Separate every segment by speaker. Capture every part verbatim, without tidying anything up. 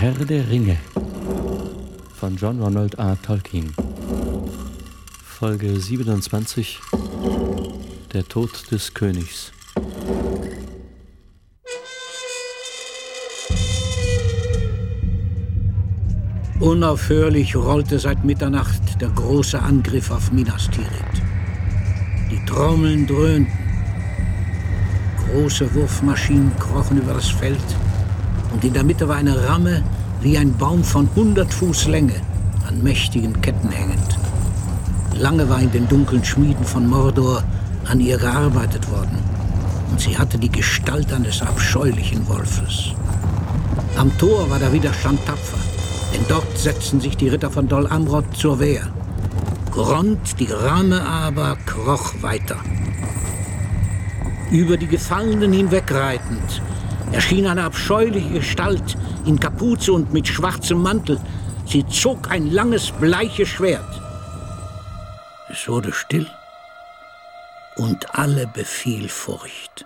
Speaker 1: Herr der Ringe von John Ronald R. Tolkien. Folge siebenundzwanzig. Der Tod des Königs.
Speaker 2: Unaufhörlich rollte seit Mitternacht der große Angriff auf Minas Tirith. Die Trommeln dröhnten. Große Wurfmaschinen krochen über das Feld und in der Mitte war eine Ramme wie ein Baum von hundert Fuß Länge, an mächtigen Ketten hängend. Lange war in den dunklen Schmieden von Mordor an ihr gearbeitet worden und sie hatte die Gestalt eines abscheulichen Wolfes. Am Tor war der Widerstand tapfer, denn dort setzten sich die Ritter von Dol Amroth zur Wehr. Grond, die Ramme aber, kroch weiter. Über die Gefallenen hinwegreitend erschien eine abscheuliche Gestalt in Kapuze und mit schwarzem Mantel. Sie zog ein langes, bleiches Schwert. Es wurde still und alle befiel Furcht.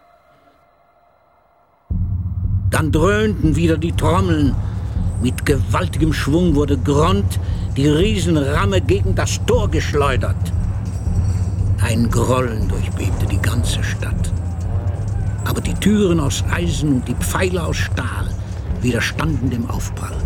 Speaker 2: Dann dröhnten wieder die Trommeln. Mit gewaltigem Schwung wurde Grond, die Riesenramme, gegen das Tor geschleudert. Ein Grollen durchbebte die ganze Stadt. Aber die Türen aus Eisen und die Pfeiler aus Stahl widerstanden dem Aufprall.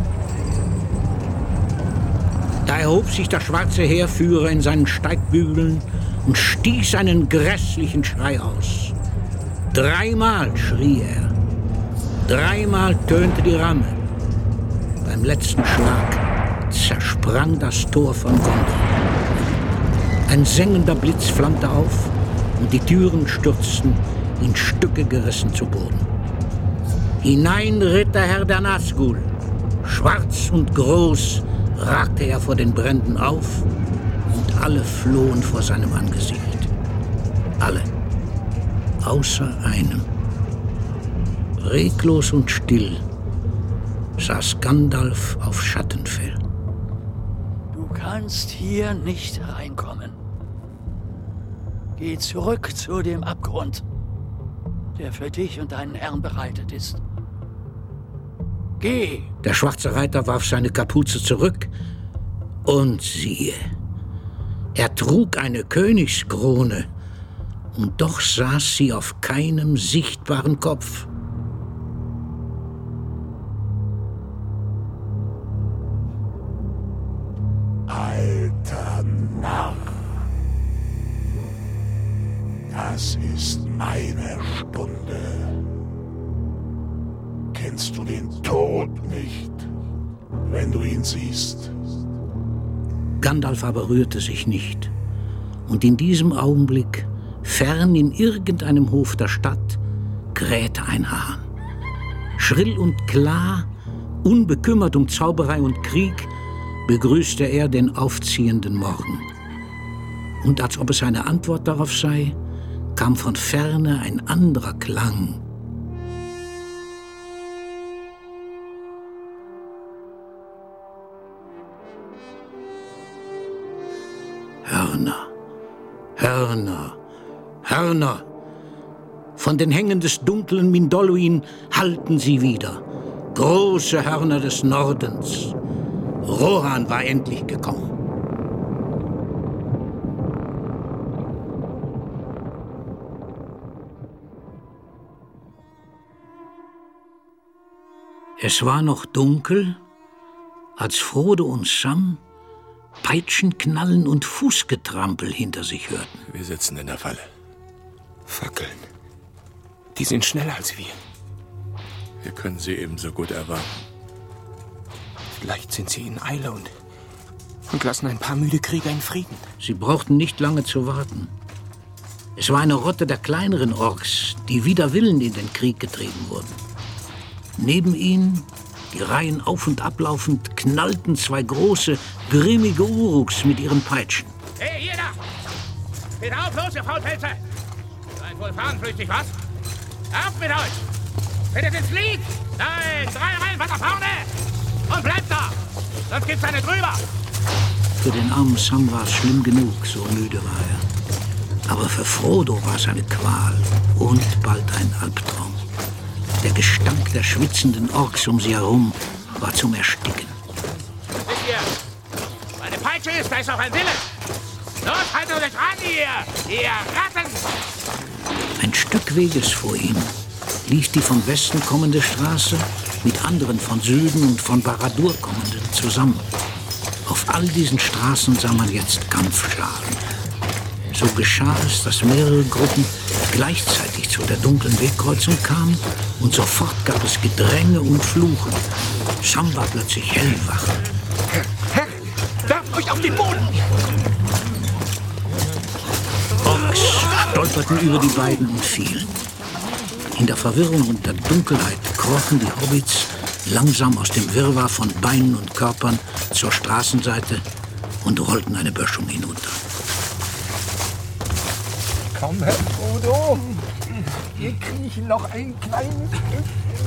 Speaker 2: Da erhob sich der schwarze Heerführer in seinen Steigbügeln und stieß einen grässlichen Schrei aus. Dreimal schrie er. Dreimal tönte die Ramme. Beim letzten Schlag zersprang das Tor von Gondor. Ein sengender Blitz flammte auf und die Türen stürzten, in Stücke gerissen zu Boden. Hinein ritt der Herr der Nazgul. Schwarz und groß ragte er vor den Bränden auf und alle flohen vor seinem Angesicht. Alle, außer einem. Reglos und still saß Gandalf auf Schattenfell.
Speaker 3: Du kannst hier nicht reinkommen. Geh zurück zu dem Abgrund, der für dich und deinen Herrn bereitet ist. Geh!
Speaker 2: Der schwarze Reiter warf seine Kapuze zurück und siehe, er trug eine Königskrone und doch saß sie auf keinem sichtbaren Kopf.
Speaker 4: Alter Narr, das ist meine Stunde. Kennst du den Tod nicht, wenn du ihn siehst?
Speaker 2: Gandalf aber rührte sich nicht. Und in diesem Augenblick, fern in irgendeinem Hof der Stadt, krähte ein Hahn. Schrill und klar, unbekümmert um Zauberei und Krieg, begrüßte er den aufziehenden Morgen. Und als ob es eine Antwort darauf sei, kam von ferne ein anderer Klang. Hörner, Hörner, Hörner. Von den Hängen des dunklen Mindolluin hallten sie wieder. Große Hörner des Nordens. Rohan war endlich gekommen. Es war noch dunkel, als Frodo und Sam Peitschenknallen und Fußgetrampel hinter sich hörten.
Speaker 5: Wir sitzen in der Falle. Fackeln. Die sind schneller als wir.
Speaker 1: Wir können sie ebenso gut erwarten.
Speaker 5: Vielleicht sind sie in Eile und, und lassen ein paar müde Krieger in Frieden.
Speaker 2: Sie brauchten nicht lange zu warten. Es war eine Rotte der kleineren Orks, die wider Willen in den Krieg getrieben wurden. Neben ihnen, die Reihen auf- und ablaufend, knallten zwei große, grimmige Uruks mit ihren Peitschen.
Speaker 6: Hey, ihr da! Steht auf, los, ihr Faulpelze! Seid wohl fahnenflüchtig, was? Auf mit euch! Bittet ins Lied! Nein, drei Reihen weiter vorne! Und bleibt da! Sonst gibt's eine drüber!
Speaker 2: Für den armen Sam war es schlimm genug, so müde war er. Aber für Frodo war es eine Qual und bald ein Albtraum. Der Gestank der schwitzenden Orks um sie herum war zum Ersticken.
Speaker 6: Wisst ihr, meine Peitsche ist, da ist auch ein Wille. Los, haltet euch ran, ihr, ihr Ratten!
Speaker 2: Ein Stück Weges vor ihm lief die von Westen kommende Straße mit anderen von Süden und von Baradur kommenden zusammen. Auf all diesen Straßen sah man jetzt Kampfscharen. So geschah es, dass mehrere Gruppen gleichzeitig zu der dunklen Wegkreuzung kamen und sofort gab es Gedränge und Fluchen. Sam war plötzlich hellwach.
Speaker 5: Herr, Herr, werft euch auf den Boden!
Speaker 2: Orks stolperten über die beiden und fielen. In der Verwirrung und der Dunkelheit krochen die Hobbits langsam aus dem Wirrwarr von Beinen und Körpern zur Straßenseite und rollten eine Böschung hinunter.
Speaker 7: Komm, Herr Frodo, wir kriechen noch ein kleines Stückchen.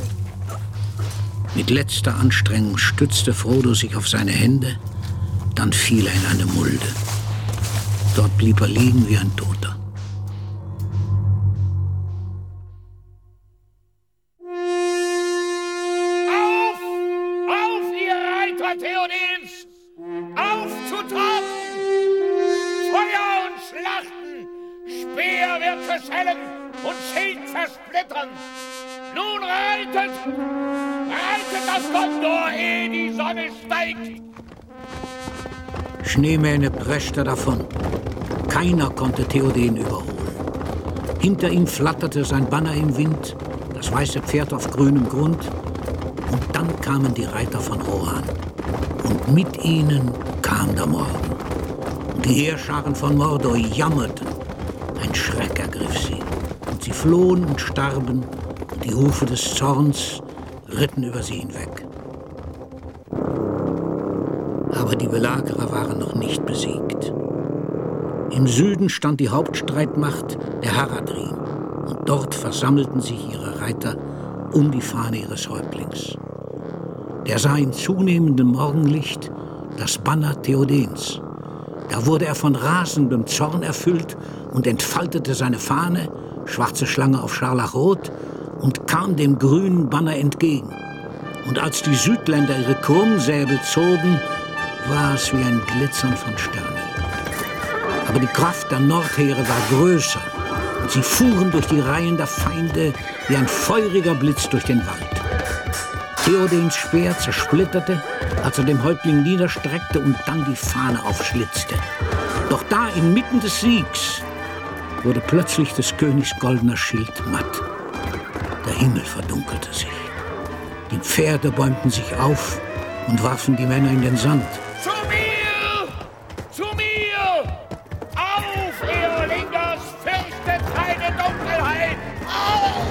Speaker 2: Mit letzter Anstrengung stützte Frodo sich auf seine Hände, dann fiel er in eine Mulde. Dort blieb er liegen wie ein Toter.
Speaker 6: Auf! Auf, ihr Reiter Theodens! Auf zu toben! Feuer und Schlachten! Speer wird zerschellen und Schild zersplittern! Nun reitet! Reitet das Gondor, ehe die Sonne steigt!
Speaker 2: Schneemähne preschte davon. Keiner konnte Theoden überholen. Hinter ihm flatterte sein Banner im Wind, das weiße Pferd auf grünem Grund. Und dann kamen die Reiter von Rohan. Und mit ihnen kam der Morgen. Und die Heerscharen von Mordor jammerten. Ein Schreck ergriff sie. Und sie flohen und starben. Und die Rufe des Zorns ritten über sie hinweg. Aber die Belagerer waren noch nicht besiegt. Im Süden stand die Hauptstreitmacht der Haradrim. Und dort versammelten sich ihre Reiter um die Fahne ihres Häuptlings. Der sah in zunehmendem Morgenlicht das Banner Theodens. Da wurde er von rasendem Zorn erfüllt und entfaltete seine Fahne, schwarze Schlange auf Scharlachrot, und kam dem grünen Banner entgegen. Und als die Südländer ihre Krummsäbel zogen, war es wie ein Glitzern von Sternen. Aber die Kraft der Nordheere war größer und sie fuhren durch die Reihen der Feinde wie ein feuriger Blitz durch den Wald. Theodens Speer zersplitterte, als er dem Häuptling niederstreckte und dann die Fahne aufschlitzte. Doch da inmitten des Siegs wurde plötzlich des Königs goldener Schild matt. Der Himmel verdunkelte sich. Die Pferde bäumten sich auf und warfen die Männer in den Sand.
Speaker 6: Zu mir! Zu mir! Auf, ihr Lingers! Fürchtet keine Dunkelheit! Auf!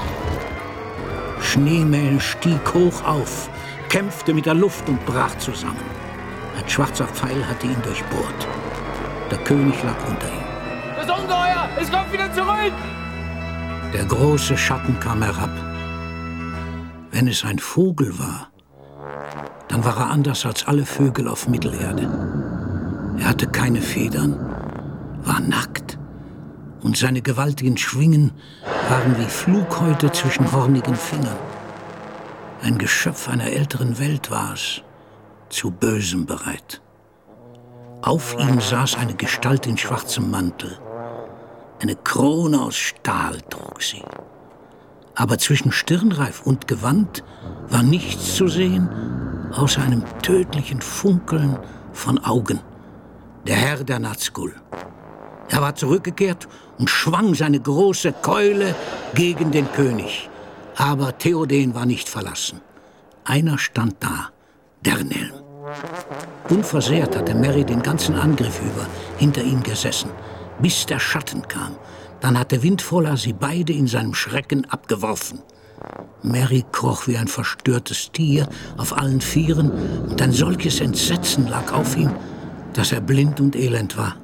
Speaker 2: Schneemähl stieg hoch auf, kämpfte mit der Luft und brach zusammen. Ein schwarzer Pfeil hatte ihn durchbohrt. Der König lag unter ihm.
Speaker 8: Das Ungeheuer! Es kommt wieder zurück!
Speaker 2: Der große Schatten kam herab. Wenn es ein Vogel war, dann war er anders als alle Vögel auf Mittelerde. Er hatte keine Federn, war nackt und seine gewaltigen Schwingen waren wie Flughäute zwischen hornigen Fingern. Ein Geschöpf einer älteren Welt war es, zu Bösem bereit. Auf ihm saß eine Gestalt in schwarzem Mantel. Eine Krone aus Stahl trug sie. Aber zwischen Stirnreif und Gewand war nichts zu sehen, außer einem tödlichen Funkeln von Augen. Der Herr der Nazgul. Er war zurückgekehrt und schwang seine große Keule gegen den König. Aber Theoden war nicht verlassen. Einer stand da, Dernhelm. Unversehrt hatte Merry den ganzen Angriff über hinter ihm gesessen, bis der Schatten kam. Dann hatte Windfoller sie beide in seinem Schrecken abgeworfen. Merry kroch wie ein verstörtes Tier auf allen Vieren und ein solches Entsetzen lag auf ihm, dass er blind und elend war.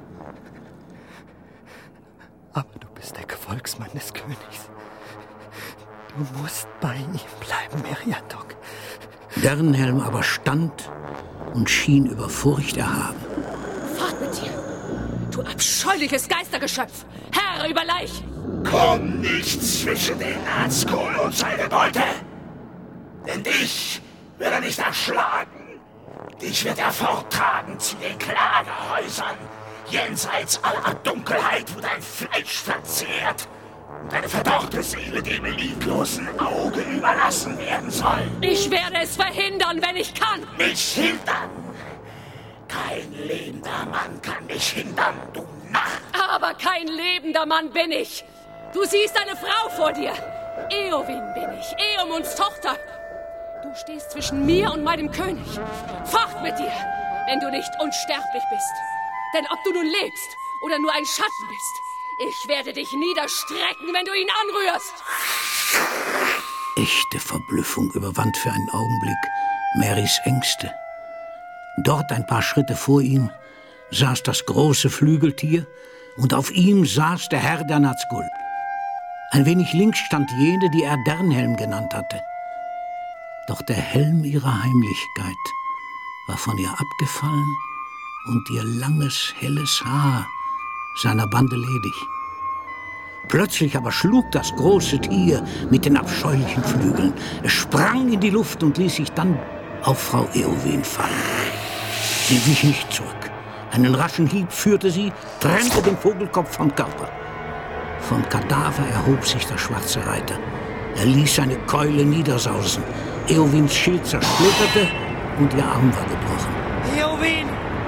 Speaker 7: Aber du bist der Gefolgsmann des Königs. Du musst bei ihm bleiben, Meriadoc.
Speaker 2: Dernhelm aber stand und schien über Furcht erhaben.
Speaker 9: Fort mit dir, du abscheuliches Geistergeschöpf, Herr über Leichen!
Speaker 4: Komm nicht zwischen den Nazgul und seine Beute, denn dich wird er nicht erschlagen. Dich wird er forttragen zu den Klagehäusern, jenseits aller Dunkelheit, wo dein Fleisch verzehrt und deine verdorrte Seele dem lidlosen Auge überlassen werden soll.
Speaker 9: Ich werde es verhindern, wenn ich kann.
Speaker 4: Mich hindern? Kein lebender Mann kann mich hindern, du Narr.
Speaker 9: Aber kein lebender Mann bin ich. Du siehst eine Frau vor dir. Eowyn bin ich, Eomunds Tochter. Du stehst zwischen mir und meinem König. Fort mit dir, wenn du nicht unsterblich bist. Denn ob du nun lebst oder nur ein Schatten bist, ich werde dich niederstrecken, wenn du ihn anrührst.
Speaker 2: Echte Verblüffung überwand für einen Augenblick Merrys Ängste. Dort, ein paar Schritte vor ihm, saß das große Flügeltier und auf ihm saß der Herr der Nazgul. Ein wenig links stand jene, die er Dernhelm genannt hatte. Doch der Helm ihrer Heimlichkeit war von ihr abgefallen und ihr langes, helles Haar seiner Bande ledig. Plötzlich aber schlug das große Tier mit den abscheulichen Flügeln. Es sprang in die Luft und ließ sich dann auf Frau Eowyn fallen. Sie wich nicht zurück. Einen raschen Hieb führte sie, trennte den Vogelkopf vom Körper. Vom Kadaver erhob sich der schwarze Reiter. Er ließ seine Keule niedersausen. Eowyns Schild zersplitterte und ihr Arm war gebrochen.
Speaker 8: Eowyn!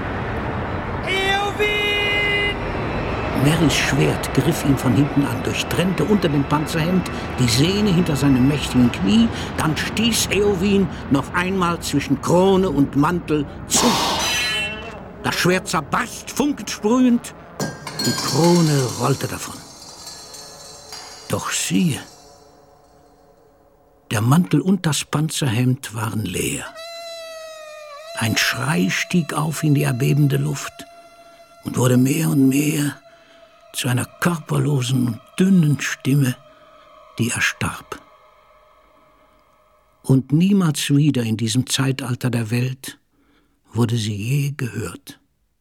Speaker 8: Eowyn!
Speaker 2: Merrys Schwert griff ihn von hinten an, durchtrennte unter dem Panzerhemd die Sehne hinter seinem mächtigen Knie, dann stieß Eowyn noch einmal zwischen Krone und Mantel zu. Das Schwert zerbarst, funkensprühend, die Krone rollte davon. Doch siehe, der Mantel und das Panzerhemd waren leer. Ein Schrei stieg auf in die erbebende Luft und wurde mehr und mehr zu einer körperlosen und dünnen Stimme, die erstarb. Und niemals wieder in diesem Zeitalter der Welt wurde sie je gehört.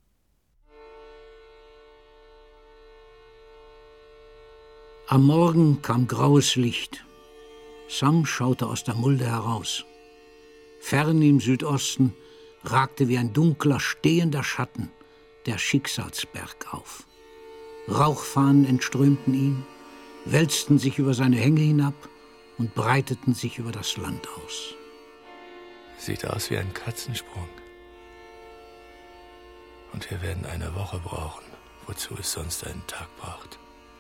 Speaker 2: Am Morgen kam graues Licht. Sam schaute aus der Mulde heraus. Fern im Südosten ragte wie ein dunkler, stehender Schatten der Schicksalsberg auf. Rauchfahnen entströmten ihm, wälzten sich über seine Hänge hinab und breiteten sich über das Land aus.
Speaker 1: Sieht aus wie ein Katzensprung. Und wir werden eine Woche brauchen, wozu es sonst einen Tag braucht.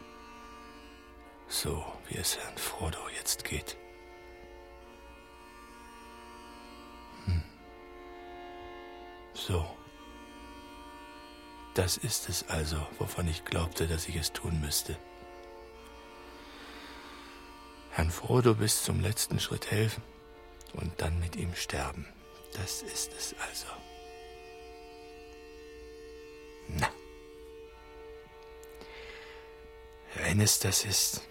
Speaker 1: So wie es Herrn Frodo jetzt geht. Hm. So. Das ist es also, wovon ich glaubte, dass ich es tun müsste. Herrn Frodo bis zum letzten Schritt helfen und dann mit ihm sterben. Das ist es also. Na. Wenn es das ist,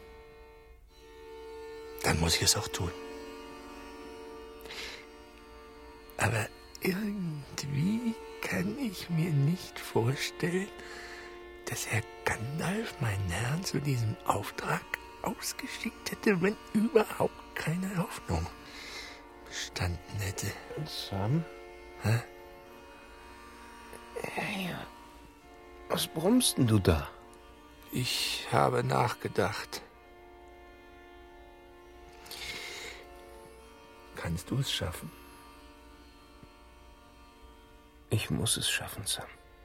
Speaker 1: dann muss ich es auch tun. Aber irgendwie kann ich mir nicht vorstellen, dass Herr Gandalf meinen Herrn zu diesem Auftrag ausgeschickt hätte, wenn überhaupt keine Hoffnung bestanden hätte.
Speaker 5: Sam?
Speaker 1: Hä?
Speaker 5: Hey, was brummst denn du da?
Speaker 1: Ich habe nachgedacht. Kannst du es schaffen?
Speaker 5: Ich muss es schaffen, Sam.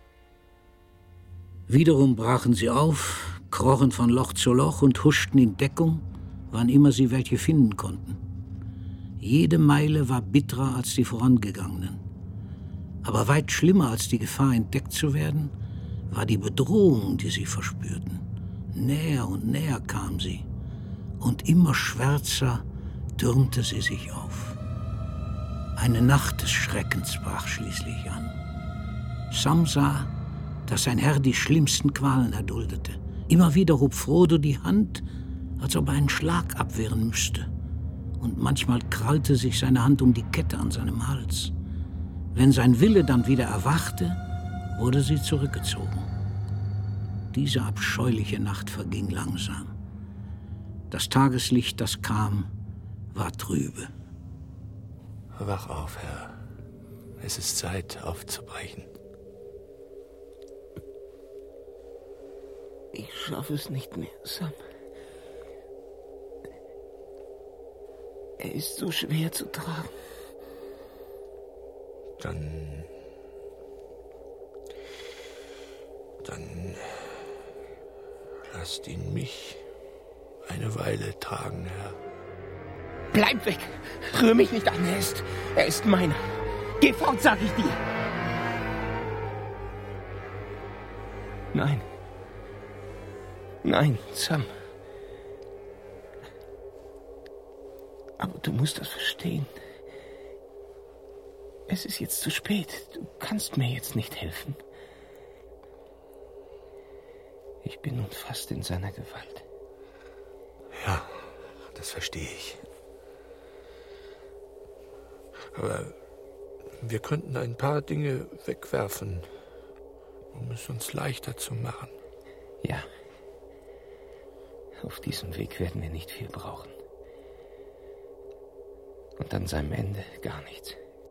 Speaker 2: Wiederum brachen sie auf, krochen von Loch zu Loch und huschten in Deckung, wann immer sie welche finden konnten. Jede Meile war bitterer als die vorangegangenen. Aber weit schlimmer als die Gefahr, entdeckt zu werden, war die Bedrohung, die sie verspürten. Näher und näher kam sie, und immer schwärzer türmte sie sich auf. Eine Nacht des Schreckens brach schließlich an. Sam sah, dass sein Herr die schlimmsten Qualen erduldete. Immer wieder hob Frodo die Hand, als ob er einen Schlag abwehren müsste. Und manchmal krallte sich seine Hand um die Kette an seinem Hals. Wenn sein Wille dann wieder erwachte, wurde sie zurückgezogen. Diese abscheuliche Nacht verging langsam. Das Tageslicht, das kam, war trübe.
Speaker 1: Wach auf, Herr. Es ist Zeit, aufzubrechen.
Speaker 7: Ich schaffe es nicht mehr, Sam. Er ist so schwer zu tragen.
Speaker 1: Dann... Dann... Lasst ihn mich eine Weile tragen, Herr.
Speaker 7: Bleib weg! Rühr mich nicht an, er ist... Er ist meiner. Geh fort, sag ich dir! Nein. Nein, Sam. Aber du musst das verstehen. Es ist jetzt zu spät. Du kannst mir jetzt nicht helfen. Ich bin nun fast in seiner Gewalt.
Speaker 1: Ja, das verstehe ich. Aber wir könnten ein paar Dinge wegwerfen, um es uns leichter zu machen.
Speaker 7: Ja. Auf diesem Weg werden wir nicht viel brauchen. Und an seinem Ende gar nichts.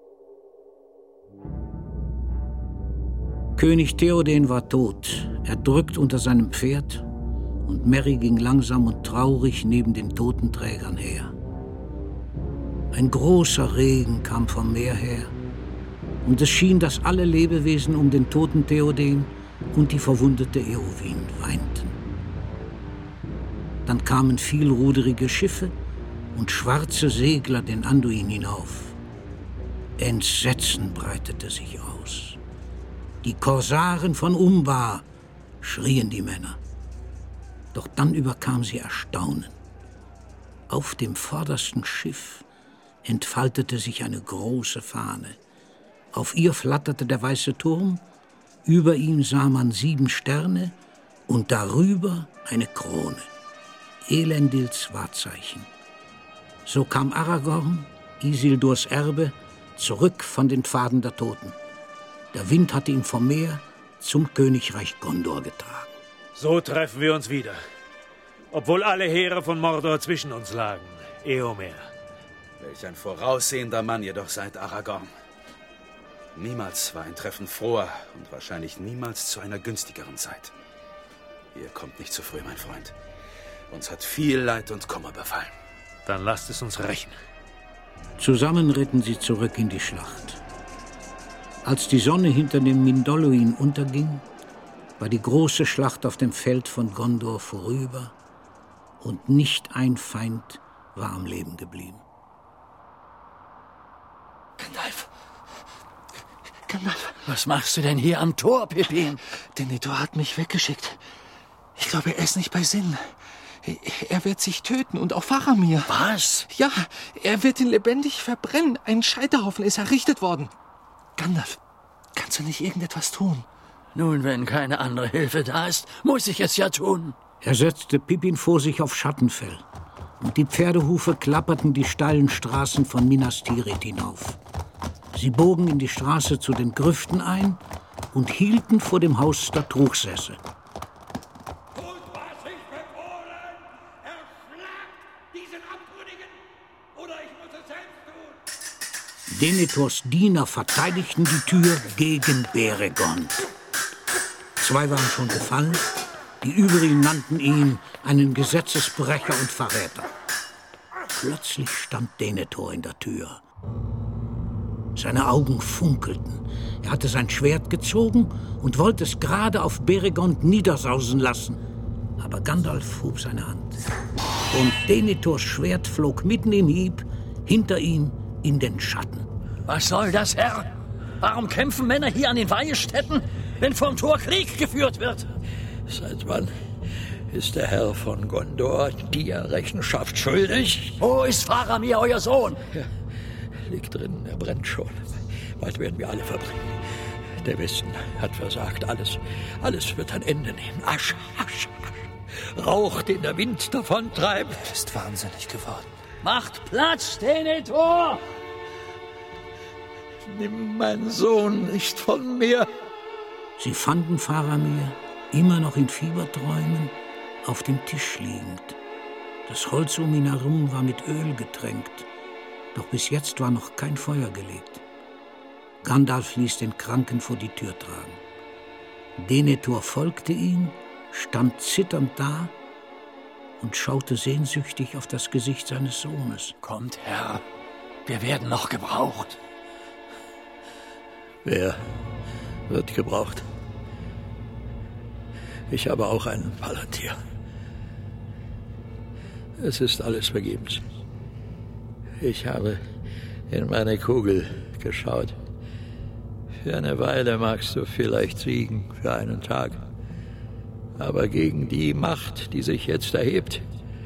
Speaker 2: König Theoden war tot, erdrückt unter seinem Pferd, und Merry ging langsam und traurig neben den Totenträgern her. Ein großer Regen kam vom Meer her, und es schien, dass alle Lebewesen um den toten Theoden und die verwundete Éowyn weinten. Dann kamen vielruderige Schiffe und schwarze Segler den Anduin hinauf. Entsetzen breitete sich aus. Die Korsaren von Umbar, schrien die Männer. Doch dann überkam sie Erstaunen. Auf dem vordersten Schiff entfaltete sich eine große Fahne. Auf ihr flatterte der weiße Turm, über ihm sah man sieben Sterne und darüber eine Krone. Elendils Wahrzeichen. So kam Aragorn, Isildurs Erbe, zurück von den Pfaden der Toten. Der Wind hatte ihn vom Meer zum Königreich Gondor getragen.
Speaker 10: So treffen wir uns wieder. Obwohl alle Heere von Mordor zwischen uns lagen. Éomer.
Speaker 11: Welch ein voraussehender Mann ihr doch seid, Aragorn. Niemals war ein Treffen froher und wahrscheinlich niemals zu einer günstigeren Zeit. Ihr kommt nicht zu früh, mein Freund. Uns hat viel Leid und Kummer befallen.
Speaker 10: Dann lasst es uns rächen.
Speaker 2: Zusammen ritten sie zurück in die Schlacht. Als die Sonne hinter dem Mindolluin unterging, war die große Schlacht auf dem Feld von Gondor vorüber und nicht ein Feind war am Leben geblieben.
Speaker 3: Gandalf! Gandalf! Was machst du denn hier am Tor, Pippin?
Speaker 12: Denethor hat mich weggeschickt. Ich glaube, er ist nicht bei Sinn. Er wird sich töten und auch Faramir.
Speaker 3: Was?
Speaker 12: Ja, er wird ihn lebendig verbrennen. Ein Scheiterhaufen ist errichtet worden. Gandalf, kannst du nicht irgendetwas tun?
Speaker 3: Nun, wenn keine andere Hilfe da ist, muss ich es ja tun.
Speaker 2: Er setzte Pippin vor sich auf Schattenfell, und die Pferdehufe klapperten die steilen Straßen von Minas Tirith hinauf. Sie bogen in die Straße zu den Grüften ein und hielten vor dem Haus der Truchsesse. Denethors Diener verteidigten die Tür gegen Beregond. Zwei waren schon gefallen, die übrigen nannten ihn einen Gesetzesbrecher und Verräter. Plötzlich stand Denethor in der Tür. Seine Augen funkelten. Er hatte sein Schwert gezogen und wollte es gerade auf Beregond niedersausen lassen. Aber Gandalf hob seine Hand. Und Denethors Schwert flog mitten im Hieb hinter ihm in den Schatten.
Speaker 3: Was soll das, Herr? Warum kämpfen Männer hier an den Weihestätten, wenn vom Tor Krieg geführt wird?
Speaker 13: Seit wann ist der Herr von Gondor dir Rechenschaft schuldig?
Speaker 3: Wo ist Faramir, euer Sohn?
Speaker 13: Er liegt drinnen, er brennt schon. Bald werden wir alle verbrennen. Der Westen hat versagt. Alles, alles wird ein Ende nehmen. Asch, Asch, Asch. Rauch, den der Wind davontreibt.
Speaker 12: Er ist wahnsinnig geworden.
Speaker 3: Macht Platz, Denethor!
Speaker 13: Nimm meinen Sohn nicht von mir.
Speaker 2: Sie fanden Faramir, immer noch in Fieberträumen, auf dem Tisch liegend. Das Holz um ihn herum war mit Öl getränkt. Doch bis jetzt war noch kein Feuer gelegt. Gandalf ließ den Kranken vor die Tür tragen. Denethor folgte ihm, stand zitternd da und schaute sehnsüchtig auf das Gesicht seines Sohnes.
Speaker 3: Kommt, Herr, wir werden noch gebraucht.
Speaker 13: Wer wird gebraucht? Ich habe auch einen Palantir. Es ist alles vergebens. Ich habe in meine Kugel geschaut. Für eine Weile magst du vielleicht siegen, für einen Tag. Aber gegen die Macht, die sich jetzt erhebt,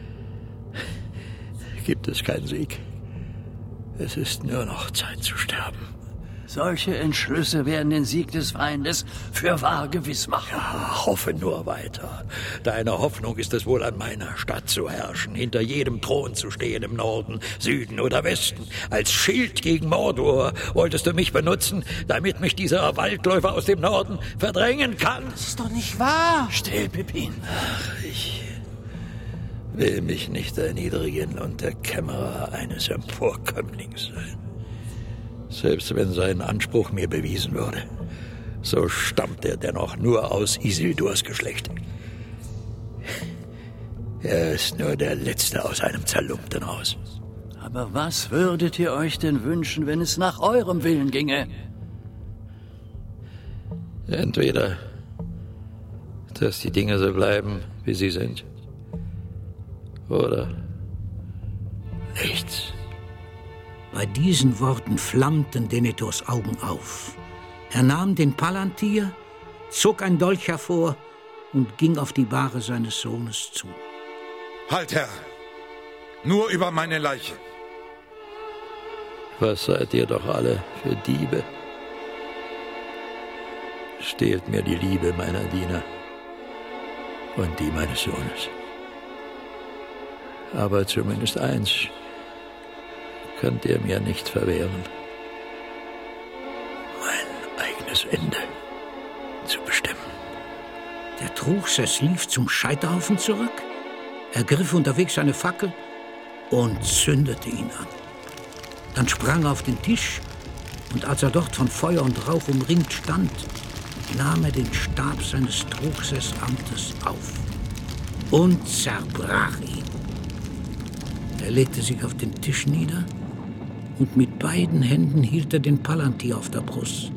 Speaker 13: gibt es keinen Sieg. Es ist nur noch Zeit zu sterben.
Speaker 3: Solche Entschlüsse werden den Sieg des Feindes für wahr gewiss machen.
Speaker 13: Ja, hoffe nur weiter. Deine Hoffnung ist es wohl, an meiner Stadt zu herrschen, hinter jedem Thron zu stehen im Norden, Süden oder Westen. Als Schild gegen Mordor wolltest du mich benutzen, damit mich dieser Waldläufer aus dem Norden verdrängen kann.
Speaker 12: Das ist doch nicht wahr.
Speaker 3: Still, Pippin.
Speaker 13: Ach, ich will mich nicht erniedrigen und der Kämmerer eines Emporkömmlings sein. Selbst wenn sein Anspruch mir bewiesen würde, so stammt er dennoch nur aus Isildurs Geschlecht. Er ist nur der Letzte aus einem zerlumpten Haus.
Speaker 3: Aber was würdet ihr euch denn wünschen, wenn es nach eurem Willen ginge?
Speaker 13: Entweder, dass die Dinge so bleiben, wie sie sind, oder nichts.
Speaker 2: Bei diesen Worten flammten Denethors Augen auf. Er nahm den Palantir, zog ein Dolch hervor und ging auf die Bahre seines Sohnes zu.
Speaker 14: Halt, Herr! Nur über meine Leiche!
Speaker 13: Was seid ihr doch alle für Diebe? Stehlt mir die Liebe meiner Diener und die meines Sohnes. Aber zumindest eins könnt ihr mir nicht verwehren: mein eigenes Ende zu bestimmen.
Speaker 2: Der Truchsess lief zum Scheiterhaufen zurück, ergriff unterwegs eine Fackel und zündete ihn an. Dann sprang er auf den Tisch und als er dort von Feuer und Rauch umringt stand, nahm er den Stab seines Truchsessamtes auf und zerbrach ihn. Er legte sich auf den Tisch nieder und mit beiden Händen hielt er den Palantir auf der Brust.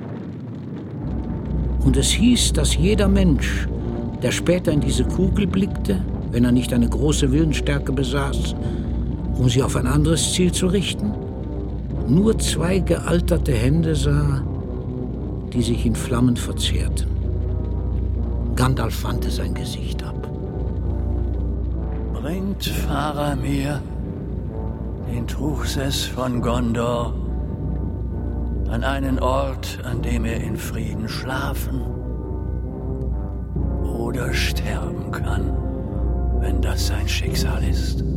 Speaker 2: Und es hieß, dass jeder Mensch, der später in diese Kugel blickte, wenn er nicht eine große Willensstärke besaß, um sie auf ein anderes Ziel zu richten, nur zwei gealterte Hände sah, die sich in Flammen verzehrten. Gandalf wandte sein Gesicht ab.
Speaker 3: Bringt Faramir den Truchsess von Gondor an einen Ort, an dem er in Frieden schlafen oder sterben kann, wenn das sein Schicksal ist.